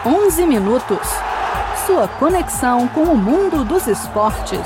11 minutos. Sua conexão com o mundo dos esportes.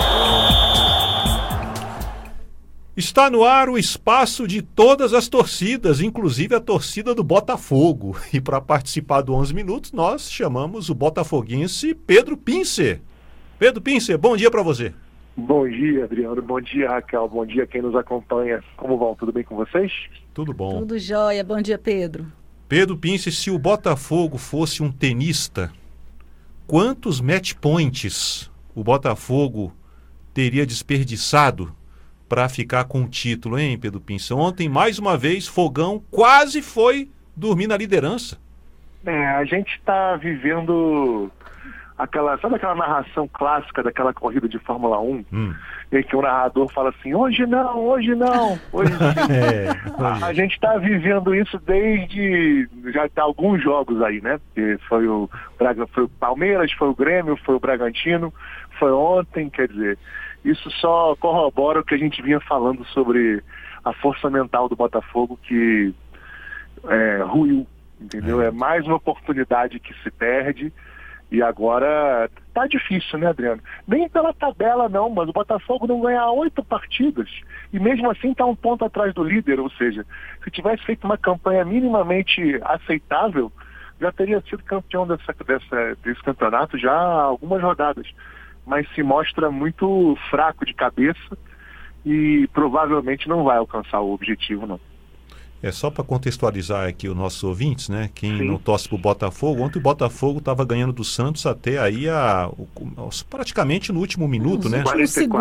Está no ar o espaço de todas as torcidas, inclusive a torcida do Botafogo. E para participar do 11 minutos, nós chamamos o botafoguense Pedro Pincer. Pedro Pincer, bom dia para você. Bom dia, Adriano. Bom dia, Raquel. Bom dia quem nos acompanha. Como vão? Tudo bem com vocês? Tudo bom. Tudo jóia. Bom dia, Pedro. Pedro Pincer, se o Botafogo fosse um tenista, quantos match points o Botafogo teria desperdiçado para ficar com o título, hein, Pedro Pincer? Ontem, mais uma vez, Fogão quase foi dormir na liderança. A gente está vivendo sabe aquela narração clássica daquela corrida de Fórmula 1, em que o narrador fala assim, hoje não, hoje não, hoje sim. A gente está vivendo isso desde já tá alguns jogos aí, né? Foi o Palmeiras, foi o Grêmio, foi o Bragantino, foi ontem, quer dizer, isso só corrobora o que a gente vinha falando sobre a força mental do Botafogo que ruiu, entendeu? É mais uma oportunidade que se perde. E agora tá difícil, né, Adriano? Nem pela tabela não, mas o Botafogo não ganha 8 partidas e mesmo assim tá um ponto atrás do líder, ou seja, se tivesse feito uma campanha minimamente aceitável, já teria sido campeão desse campeonato já há algumas rodadas. Mas se mostra muito fraco de cabeça e provavelmente não vai alcançar o objetivo, não. Só para contextualizar aqui os nossos ouvintes, né? Quem Sim. não torce para o Botafogo, ontem o Botafogo estava ganhando do Santos até aí praticamente no último minuto, né?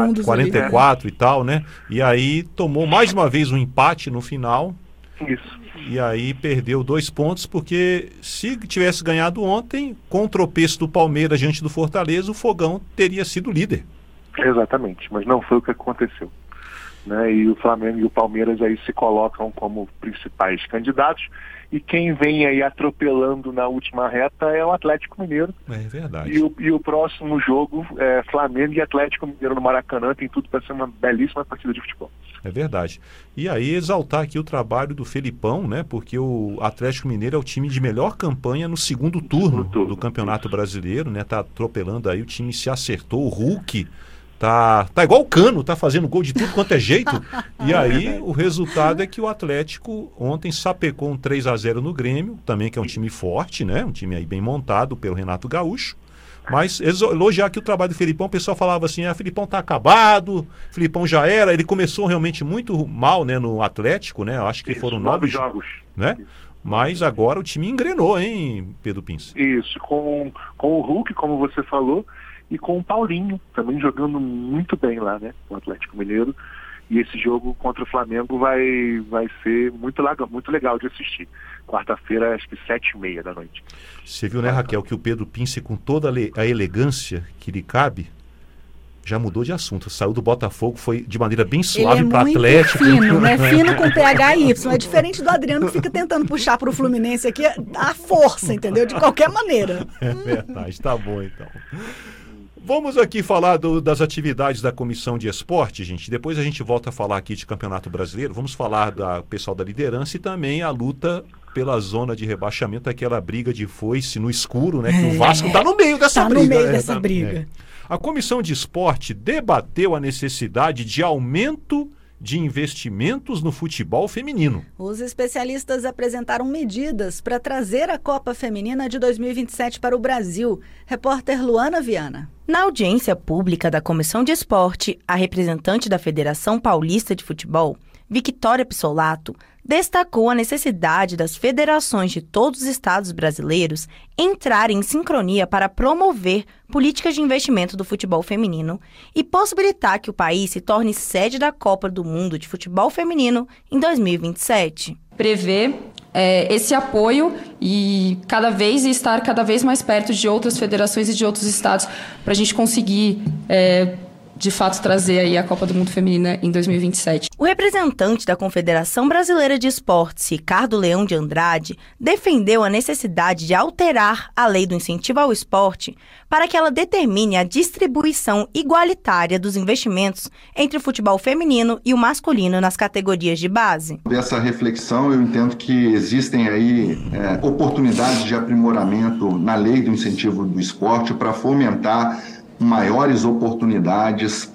44 e tal, né? E aí tomou mais uma vez um empate no final. Isso. E aí perdeu 2 pontos, porque se tivesse ganhado ontem, com o tropeço do Palmeiras diante do Fortaleza, o Fogão teria sido líder. Exatamente, mas não foi o que aconteceu. Né? E o Flamengo e o Palmeiras aí se colocam como principais candidatos, e quem vem aí atropelando na última reta é o Atlético Mineiro. É verdade. E o próximo jogo é Flamengo e Atlético Mineiro no Maracanã, tem tudo para ser uma belíssima partida de futebol. É verdade. E aí exaltar aqui o trabalho do Felipão, né? Porque o Atlético Mineiro é o time de melhor campanha no segundo turno do Campeonato Brasileiro, né? Tá atropelando aí, o time se acertou, o Hulk tá igual o Cano, tá fazendo gol de tudo quanto é jeito. E aí o resultado é que o Atlético ontem sapecou um 3-0 no Grêmio, também que é um time forte, né? Um time aí bem montado pelo Renato Gaúcho. Mas elogiar aqui o trabalho do Felipão, o pessoal falava assim, Felipão tá acabado, Felipão já era, ele começou realmente muito mal, né, no Atlético, né? Eu acho que foram 9 jogos, né? Mas agora o time engrenou, hein, Pedro Pincer? Isso, com o Hulk, como você falou, e com o Paulinho, também jogando muito bem lá, né, o Atlético Mineiro. E esse jogo contra o Flamengo vai ser muito legal de assistir. Quarta-feira, acho que 7h30 da noite. Você viu, né, Raquel, que o Pedro Pincer, com toda a elegância que lhe cabe, já mudou de assunto. Saiu do Botafogo, foi de maneira bem suave para Atlético. Fino, né? Fino com PHY. É diferente do Adriano, que fica tentando puxar para o Fluminense aqui a força, entendeu? De qualquer maneira. É verdade, tá bom então. Vamos aqui falar das atividades da Comissão de Esporte, gente. Depois a gente volta a falar aqui de Campeonato Brasileiro. Vamos falar do pessoal da liderança e também a luta pela zona de rebaixamento, aquela briga de foice no escuro, né? Que o Vasco está no meio dessa briga. No meio dessa briga. A Comissão de Esporte debateu a necessidade de aumento de investimentos no futebol feminino. Os especialistas apresentaram medidas para trazer a Copa Feminina de 2027 para o Brasil. Repórter Luana Viana. Na audiência pública da Comissão de Esporte, a representante da Federação Paulista de Futebol, Victória Pissolato, destacou a necessidade das federações de todos os estados brasileiros entrarem em sincronia para promover políticas de investimento do futebol feminino e possibilitar que o país se torne sede da Copa do Mundo de Futebol Feminino em 2027. Prevê esse apoio e estar cada vez mais perto de outras federações e de outros estados para a gente conseguir de fato trazer aí a Copa do Mundo Feminina em 2027. O representante da Confederação Brasileira de Esportes, Ricardo Leão de Andrade, defendeu a necessidade de alterar a lei do incentivo ao esporte para que ela determine a distribuição igualitária dos investimentos entre o futebol feminino e o masculino nas categorias de base. Dessa reflexão, eu entendo que existem aí oportunidades de aprimoramento na lei do incentivo do esporte para fomentar maiores oportunidades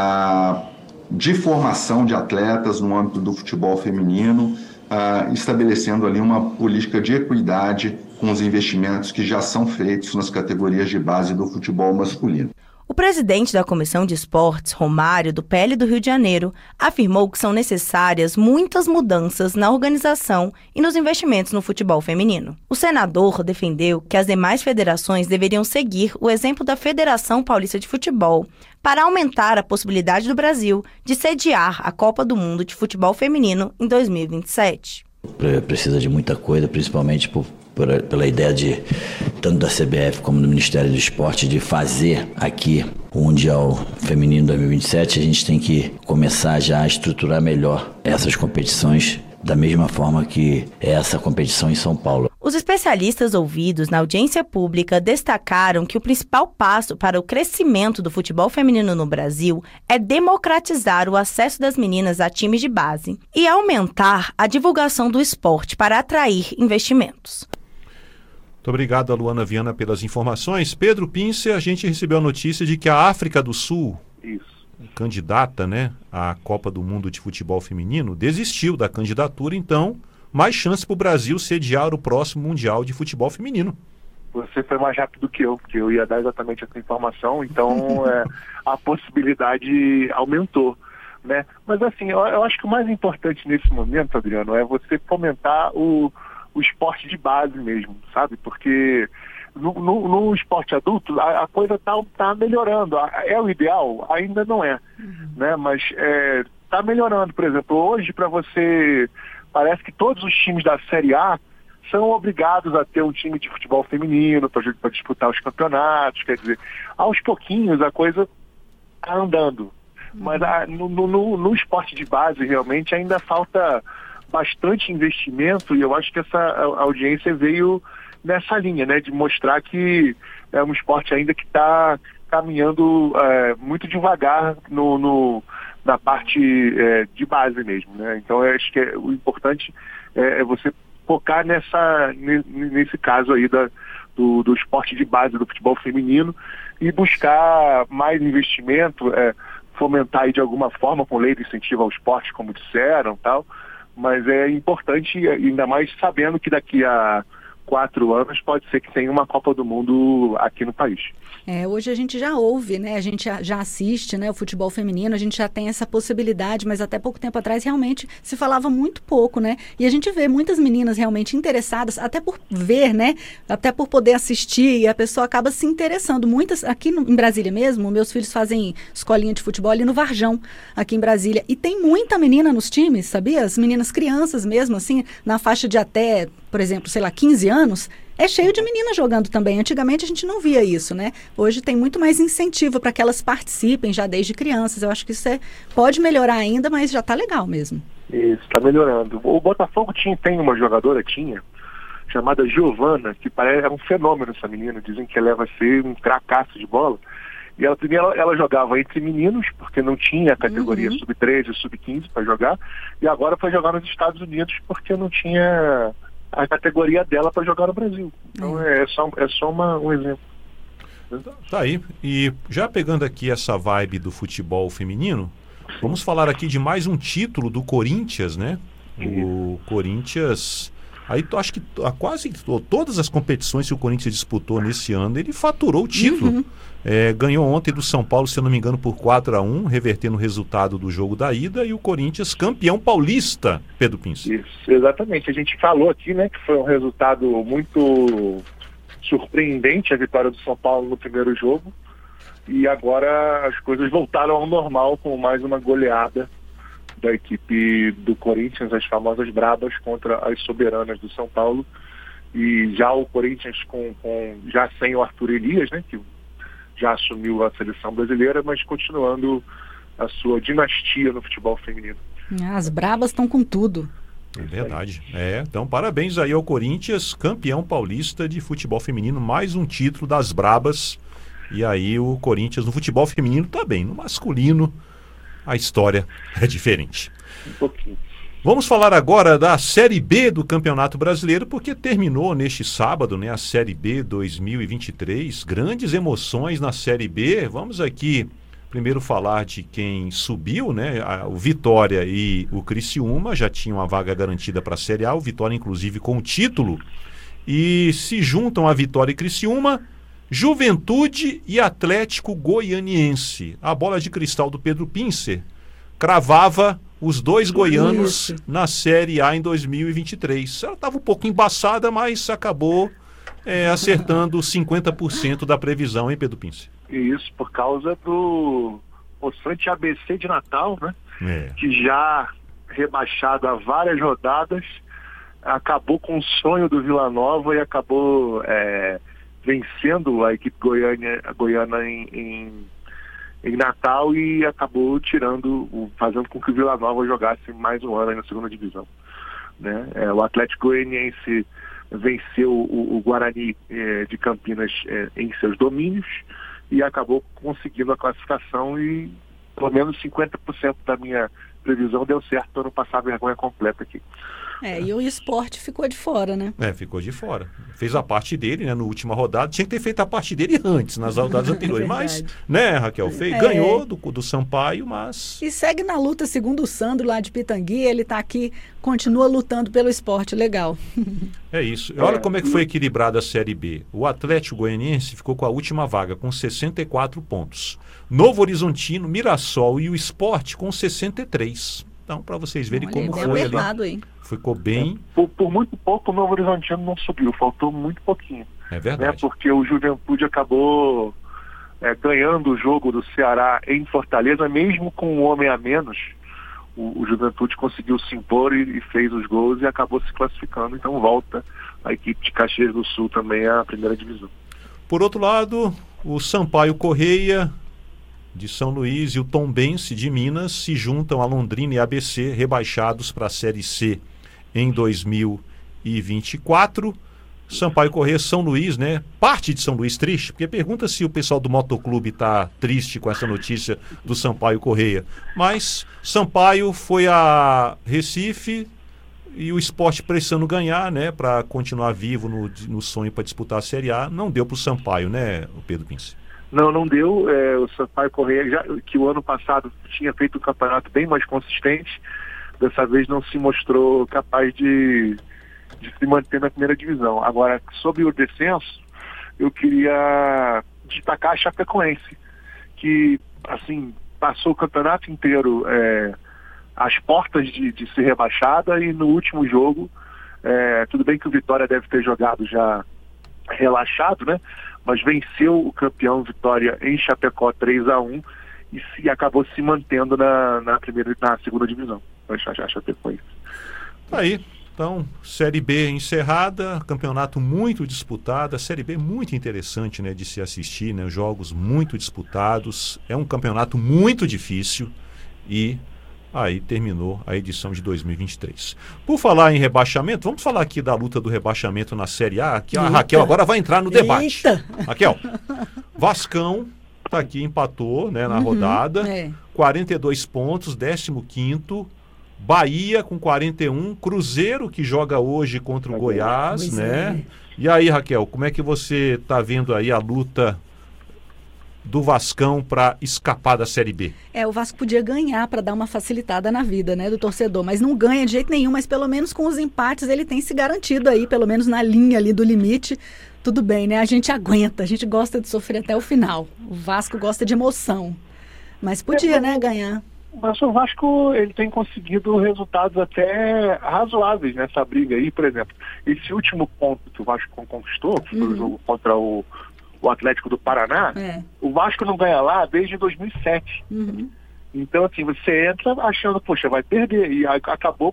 de formação de atletas no âmbito do futebol feminino, estabelecendo ali uma política de equidade com os investimentos que já são feitos nas categorias de base do futebol masculino. O presidente da Comissão de Esportes, Romário, do PL do Rio de Janeiro, afirmou que são necessárias muitas mudanças na organização e nos investimentos no futebol feminino. O senador defendeu que as demais federações deveriam seguir o exemplo da Federação Paulista de Futebol para aumentar a possibilidade do Brasil de sediar a Copa do Mundo de Futebol Feminino em 2027. Precisa de muita coisa, principalmente pela ideia de, tanto da CBF como do Ministério do Esporte, de fazer aqui o Mundial Feminino 2027. A gente tem que começar já a estruturar melhor essas competições, da mesma forma que essa competição em São Paulo. Os especialistas ouvidos na audiência pública destacaram que o principal passo para o crescimento do futebol feminino no Brasil é democratizar o acesso das meninas a times de base e aumentar a divulgação do esporte para atrair investimentos. Muito obrigado, Luana Viana, pelas informações. Pedro Pince, a gente recebeu a notícia de que a África do Sul, candidata, né, à Copa do Mundo de Futebol Feminino, desistiu da candidatura, então mais chance para o Brasil sediar o próximo Mundial de Futebol Feminino. Você foi mais rápido que eu, porque eu ia dar exatamente essa informação, então a possibilidade aumentou, né? Mas assim, eu acho que o mais importante nesse momento, Adriano, é você fomentar o esporte de base mesmo, sabe? Porque no esporte adulto a coisa tá melhorando. É o ideal? Ainda não é, né? Mas tá melhorando. Por exemplo, hoje para você... Parece que todos os times da Série A são obrigados a ter um time de futebol feminino para disputar os campeonatos. Quer dizer, aos pouquinhos a coisa está andando. Mas no esporte de base realmente ainda falta bastante investimento, e eu acho que essa audiência veio nessa linha, né, de mostrar que é um esporte ainda que está caminhando muito devagar na parte de base mesmo, né? Então eu acho que o importante é você focar nesse caso aí do esporte de base do futebol feminino e buscar mais investimento, fomentar aí de alguma forma com lei de incentivo ao esporte, como disseram, tal. Mas é importante, ainda mais sabendo que daqui a 4 anos pode ser que tenha uma Copa do Mundo aqui no país. Hoje a gente já ouve, né? A gente já assiste, né, o futebol feminino, a gente já tem essa possibilidade, mas até pouco tempo atrás realmente se falava muito pouco, né? E a gente vê muitas meninas realmente interessadas, até por ver, né? Até por poder assistir, e a pessoa acaba se interessando. Muitas, aqui em Brasília mesmo, meus filhos fazem escolinha de futebol ali no Varjão, aqui em Brasília, e tem muita menina nos times, sabia? As meninas crianças mesmo, assim, na faixa de até, por exemplo, 15 anos, é cheio de meninas jogando também. Antigamente a gente não via isso, né? Hoje tem muito mais incentivo para que elas participem já desde crianças. Eu acho que isso pode melhorar ainda, mas já está legal mesmo. Isso, está melhorando. O Botafogo tem uma jogadora, chamada Giovana, que é um fenômeno essa menina. Dizem que ela vai ser um cracaço de bola. E ela jogava entre meninos, porque não tinha a categoria sub-13 e sub-15 para jogar. E agora foi jogar nos Estados Unidos, porque não tinha a categoria dela para jogar no Brasil. Então é só um exemplo. Tá aí. E já pegando aqui essa vibe do futebol feminino, vamos falar aqui de mais um título do Corinthians, né? O Corinthians... Aí acho que quase todas as competições que o Corinthians disputou nesse ano, ele faturou o título. Ganhou ontem do São Paulo, se eu não me engano, por 4-1, revertendo o resultado do jogo da ida, e o Corinthians campeão paulista, Pedro Pince. Isso, exatamente. A gente falou aqui, né, que foi um resultado muito surpreendente, a vitória do São Paulo no primeiro jogo, e agora as coisas voltaram ao normal com mais uma goleada da equipe do Corinthians, as famosas brabas contra as soberanas do São Paulo. E já o Corinthians já sem o Arthur Elias, né, que já assumiu a seleção brasileira, mas continuando a sua dinastia no futebol feminino. As brabas estão com tudo. É verdade. Então parabéns aí ao Corinthians, campeão paulista de futebol feminino, mais um título das brabas. E aí o Corinthians no futebol feminino tá bem, no masculino a história é diferente. Um pouquinho. Vamos falar agora da Série B do Campeonato Brasileiro, porque terminou neste sábado, né, a Série B 2023. Grandes emoções na Série B. Vamos aqui primeiro falar de quem subiu, né? O Vitória e o Criciúma já tinham a vaga garantida para a Série A, o Vitória inclusive com o título. E se juntam a Vitória e Criciúma, Juventude e Atlético Goianiense. A bola de cristal do Pedro Pincer cravava os dois goianos na Série A em 2023. Ela estava um pouco embaçada, mas acabou acertando 50% da previsão, hein, Pedro Pincer? Isso, por causa do possante ABC de Natal, né? Que já rebaixado há várias rodadas, acabou com o sonho do Vila Nova e acabou vencendo a equipe goiana em Natal e acabou fazendo com que o Vila Nova jogasse mais um ano aí na segunda divisão, né? O Atlético Goianiense venceu o Guarani de Campinas em seus domínios e acabou conseguindo a classificação e pelo menos 50% da minha previsão deu certo para não passar a vergonha completa aqui. E o Sport ficou de fora, né? Ficou de fora. Fez a parte dele, né, na última rodada. Tinha que ter feito a parte dele antes, nas rodadas anteriores. Mas, né, Raquel, ganhou do Sampaio, mas... E segue na luta, segundo o Sandro, lá de Pitangui. Ele está aqui, continua lutando pelo Sport. Legal. É isso. Olha como é que foi equilibrada a Série B. O Atlético Goianiense ficou com a última vaga, com 64 pontos. Novo Horizontino, Mirassol e o Sport com 63. Então, para vocês verem como foi ali. Ficou bem... Por muito pouco o Novo Horizontino não subiu, faltou muito pouquinho. É verdade. Né? Porque o Juventude acabou ganhando o jogo do Ceará em Fortaleza, mesmo com um homem a menos. O Juventude conseguiu se impor e fez os gols e acabou se classificando. Então volta a equipe de Caxias do Sul também à primeira divisão. Por outro lado, o Sampaio Correia de São Luís e o Tombense de Minas se juntam a Londrina e ABC, rebaixados para a Série C em 2024. Sampaio Correia, São Luís, né? Parte de São Luís triste, porque pergunta se o pessoal do Motoclube está triste com essa notícia do Sampaio Correia. Mas Sampaio foi a Recife e o Sport precisando ganhar, né? Para continuar vivo no sonho para disputar a Série A. Não deu para o Sampaio, né, o Pedro Pince? Não deu. O Sampaio Correia, que o ano passado tinha feito um campeonato bem mais consistente, dessa vez não se mostrou capaz de se manter na primeira divisão. Agora, sobre o descenso, eu queria destacar a Chapecoense, que, assim, passou o campeonato inteiro às portas de ser rebaixada e no último jogo, tudo bem que o Vitória deve ter jogado já relaxado, né? Mas venceu o campeão Vitória em Chapecó 3-1 e acabou se mantendo na segunda divisão. A Chapecoense. Aí, então, Série B encerrada, campeonato muito disputado, a Série B muito interessante, né, de se assistir, né, jogos muito disputados, é um campeonato muito difícil e aí terminou a edição de 2023. Por falar em rebaixamento, vamos falar aqui da luta do rebaixamento na Série A, que a Raquel agora vai entrar no debate. Raquel, Vascão tá aqui, empatou, né, na rodada, 42 pontos, 15º, Bahia com 41, Cruzeiro que joga hoje contra o Goiás, né? E aí, Raquel, como é que você tá vendo aí a luta do Vascão para escapar da Série B? O Vasco podia ganhar para dar uma facilitada na vida, né, do torcedor, mas não ganha de jeito nenhum, mas pelo menos com os empates ele tem se garantido aí, pelo menos na linha ali do limite. Tudo bem, né? A gente aguenta, a gente gosta de sofrer até o final. O Vasco gosta de emoção, mas podia, né, ganhar. Mas o Vasco, ele tem conseguido resultados até razoáveis nessa briga aí, por exemplo. Esse último ponto que o Vasco conquistou, que foi o jogo contra o Atlético do Paraná, o Vasco não ganha lá desde 2007. Então, assim, você entra achando, poxa, vai perder. E acabou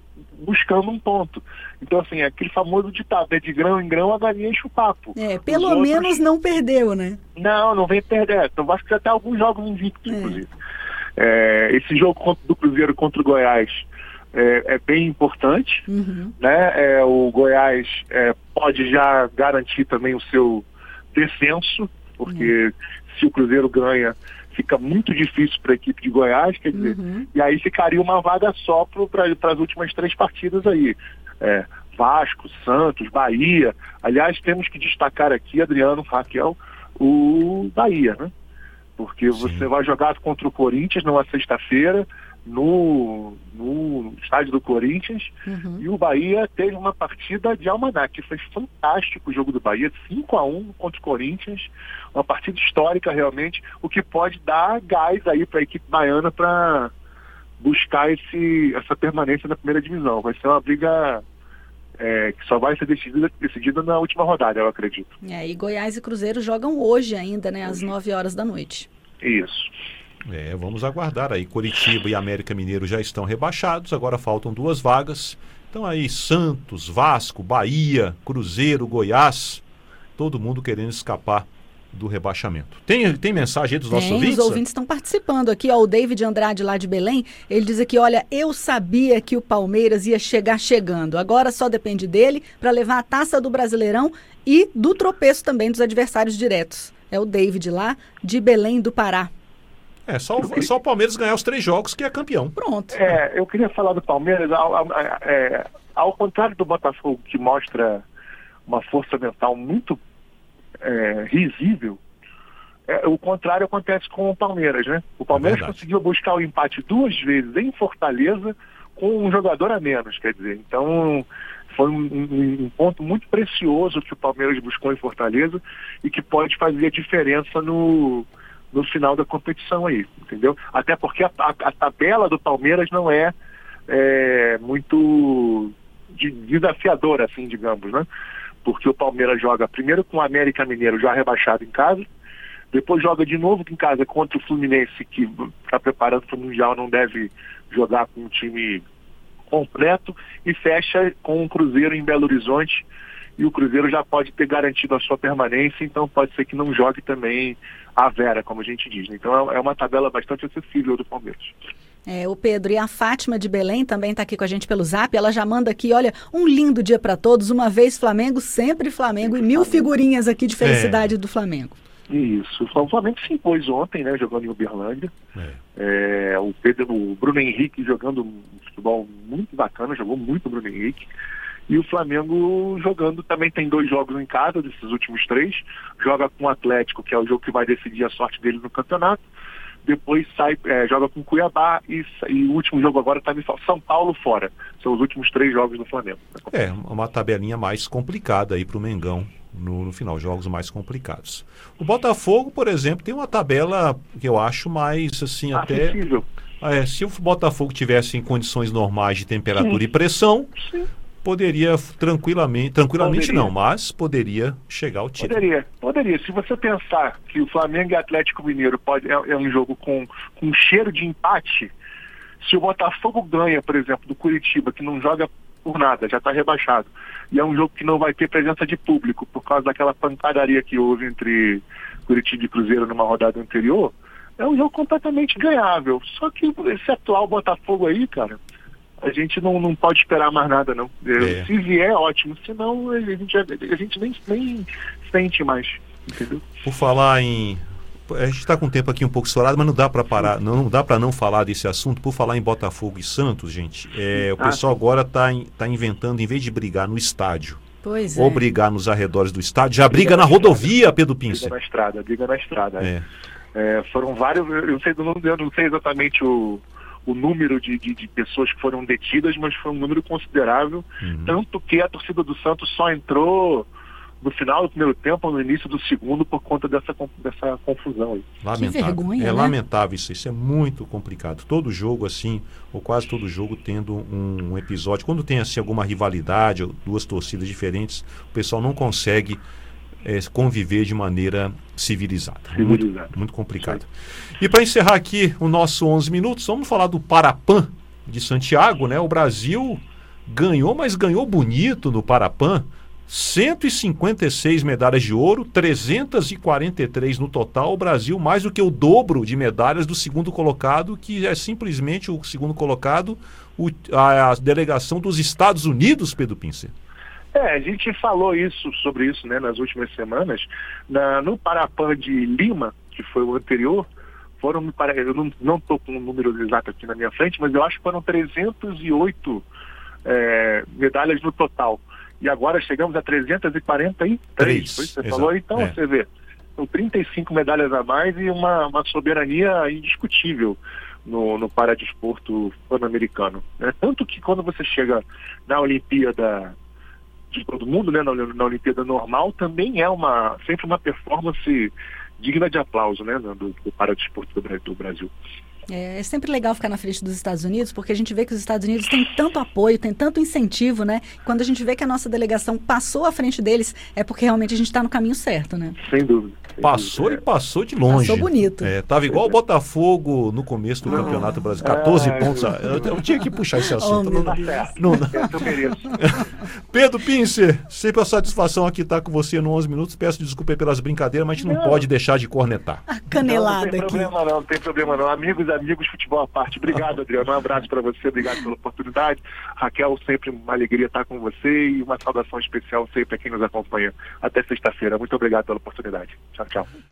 buscando um ponto. Então, assim, aquele famoso ditado, de grão em grão a galinha enche o papo. Pelo menos não perdeu, né? Não vem perder. Então, acho que já tem alguns jogos invictos, inclusive. Esse jogo do Cruzeiro contra o Goiás é bem importante, né? O Goiás pode já garantir também o seu descenso, porque se o Cruzeiro ganha, fica muito difícil para a equipe de Goiás, quer dizer, e aí ficaria uma vaga só para as últimas 3 partidas aí. Vasco, Santos, Bahia. Aliás, temos que destacar aqui, Adriano, Raquel, o Bahia, né? Porque você vai jogar contra o Corinthians numa sexta-feira, no estádio do Corinthians, e o Bahia teve uma partida de almanaque. Foi fantástico o jogo do Bahia, 5-1 contra o Corinthians, uma partida histórica realmente, o que pode dar gás aí para a equipe baiana para buscar essa permanência na primeira divisão. Vai ser uma briga que só vai ser decidida na última rodada, eu acredito. E Goiás e Cruzeiro jogam hoje ainda, né, às 9 horas da noite. Isso. Vamos aguardar aí. Coritiba e América Mineiro já estão rebaixados, agora faltam 2 vagas. Então aí Santos, Vasco, Bahia, Cruzeiro, Goiás, todo mundo querendo escapar do rebaixamento. Tem mensagem aí dos nossos ouvintes? Os ouvintes estão participando aqui, o David Andrade lá de Belém, ele diz aqui, olha, eu sabia que o Palmeiras ia chegar chegando, agora só depende dele para levar a taça do Brasileirão e do tropeço também dos adversários diretos. É o David lá de Belém do Pará. Só o Palmeiras ganhar os 3 jogos que é campeão. Pronto. Eu queria falar do Palmeiras, ao contrário do Botafogo, que mostra uma força mental muito risível, o contrário acontece com o Palmeiras, né? O Palmeiras conseguiu buscar o empate 2 vezes em Fortaleza com um jogador a menos, quer dizer, então foi um ponto muito precioso que o Palmeiras buscou em Fortaleza e que pode fazer a diferença no final da competição aí, entendeu? Até porque a tabela do Palmeiras não é muito desafiadora, assim, digamos, né? Porque o Palmeiras joga primeiro com o América Mineiro já rebaixado em casa, depois joga de novo em casa contra o Fluminense, que está preparando para o Mundial, não deve jogar com um time completo, e fecha com o Cruzeiro em Belo Horizonte, e o Cruzeiro já pode ter garantido a sua permanência, então pode ser que não jogue também a Vera, como a gente diz. Então é uma tabela bastante acessível do Palmeiras. O Pedro, e a Fátima de Belém também está aqui com a gente pelo Zap, ela já manda aqui, olha, um lindo dia para todos, uma vez Flamengo, sempre Flamengo, e 1000 figurinhas aqui de felicidade do Flamengo. Isso, o Flamengo se impôs ontem, né, jogando em Uberlândia. O Bruno Henrique jogando um futebol muito bacana, jogou muito o Bruno Henrique. E o Flamengo jogando, também tem 2 jogos em casa, desses últimos 3. Joga com o Atlético, que é o jogo que vai decidir a sorte dele no campeonato. Depois joga com o Cuiabá e o último jogo agora está em São Paulo fora. São os últimos 3 jogos do Flamengo. Uma tabelinha mais complicada aí para o Mengão no final, jogos mais complicados. O Botafogo, por exemplo, tem uma tabela que eu acho mais assim acessível. Se o Botafogo tivesse em condições normais de temperatura e pressão, poderia tranquilamente não, mas poderia chegar ao título. Poderia. Se você pensar que o Flamengo e Atlético Mineiro é um jogo com cheiro de empate, se o Botafogo ganha, por exemplo, do Curitiba, que não joga por nada, já está rebaixado, e é um jogo que não vai ter presença de público por causa daquela pancadaria que houve entre Curitiba e Cruzeiro numa rodada anterior, é um jogo completamente ganhável. Só que esse atual Botafogo aí, cara, a gente não pode esperar mais nada, não. Se vier, ótimo. Senão, a gente nem sente mais, entendeu? Por falar em... A gente está com o tempo aqui um pouco estourado, mas não dá para parar, não dá para não falar desse assunto. Por falar em Botafogo e Santos, gente, o pessoal agora está inventando, em vez de brigar no estádio, ou brigar nos arredores do estádio, já briga na rodovia, Pedro Pince. Briga na estrada. Foram vários, eu não sei exatamente o número de pessoas que foram detidas, mas foi um número considerável, tanto que a torcida do Santos só entrou no final do primeiro tempo ou no início do segundo por conta dessa confusão aí. Lamentável. Que vergonha, né? Lamentável isso é muito complicado. Todo jogo assim, ou quase todo jogo tendo um episódio, quando tem assim alguma rivalidade, ou 2 torcidas diferentes, o pessoal não consegue conviver de maneira civilizada. Muito complicado. E para encerrar aqui o nosso 11 minutos, vamos falar do Parapan de Santiago, né? O Brasil ganhou, mas ganhou bonito no Parapan. 156 medalhas de ouro, 343 no total. O Brasil mais do que o dobro de medalhas do segundo colocado, que é simplesmente o segundo colocado, a delegação dos Estados Unidos, Pedro Pincer. A gente falou sobre isso, né, nas últimas semanas. No Parapan de Lima, que foi o anterior, foram, eu não estou com o número exato aqui na minha frente, mas eu acho que foram 308 medalhas no total. E agora chegamos a 343, foi isso que você falou? Então, você vê, são 35 medalhas a mais e uma soberania indiscutível no paradesporto pan-americano, né? Tanto que quando você chega na Olimpíada de todo mundo, né, na Olimpíada normal, também é sempre uma performance digna de aplauso, né, do paradesporto do Brasil. É sempre legal ficar na frente dos Estados Unidos, porque a gente vê que os Estados Unidos têm tanto apoio, tem tanto incentivo, né? Quando a gente vê que a nossa delegação passou à frente deles, é porque realmente a gente está no caminho certo, né? Sem dúvida. Passou e passou de longe. Passou bonito. Tava igual o Botafogo no começo do Campeonato Brasileiro. 14 pontos. Eu tinha que puxar esse assunto. Não. Pedro Pincer, sempre a satisfação aqui estar com você no 11 minutos. Peço desculpa pelas brincadeiras, mas a gente não pode deixar de cornetar. A canelada aqui. Não tem problema não. Amigos, futebol à parte. Obrigado, Adriano. Um abraço para você, obrigado pela oportunidade. Raquel, sempre uma alegria estar com você e uma saudação especial sempre a quem nos acompanha. Até sexta-feira. Muito obrigado pela oportunidade. Tchau, tchau.